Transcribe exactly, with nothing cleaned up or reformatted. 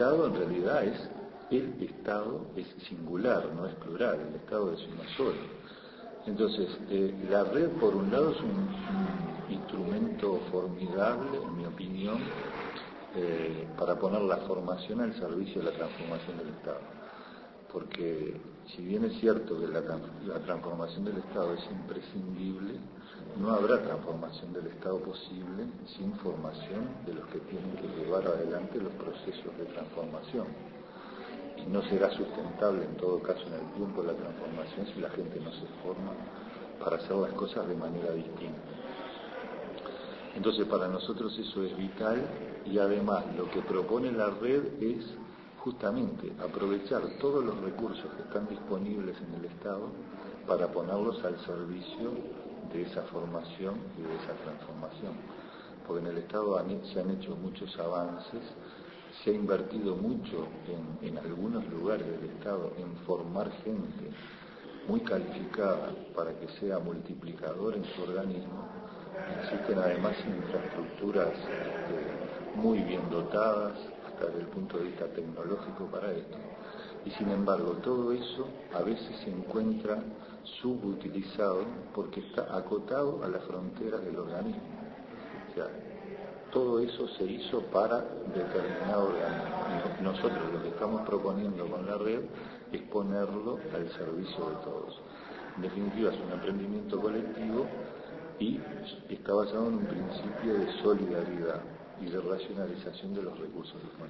Estado en realidad es, el Estado es singular, no es plural, el Estado es uno solo. Entonces, eh, la red por un lado es un, un instrumento formidable, en mi opinión, eh, para poner la formación al servicio de la transformación del Estado. Porque si bien es cierto que la, la transformación del Estado es imprescindible, no habrá transformación del Estado posible sin formación de los que tienen que llevar adelante los procesos de transformación. Y no será sustentable en todo caso en el tiempo la transformación si la gente no se forma para hacer las cosas de manera distinta. Entonces para nosotros eso es vital y además lo que propone la red es justamente aprovechar todos los recursos que están disponibles en el Estado para ponerlos al servicio de esa formación y de esa transformación. Porque en el Estado han, se han hecho muchos avances, se ha invertido mucho en, en algunos lugares del Estado en formar gente muy calificada para que sea multiplicador en su organismo. Existen además infraestructuras este, muy bien dotadas hasta desde el punto de vista tecnológico para esto. Y sin embargo todo eso a veces se encuentra subutilizado porque está acotado a las fronteras del organismo. O sea, todo eso se hizo para determinado organismo. Y nosotros lo que estamos proponiendo con la red es ponerlo al servicio de todos. En definitiva es un emprendimiento colectivo y está basado en un principio de solidaridad y de racionalización de los recursos disponibles.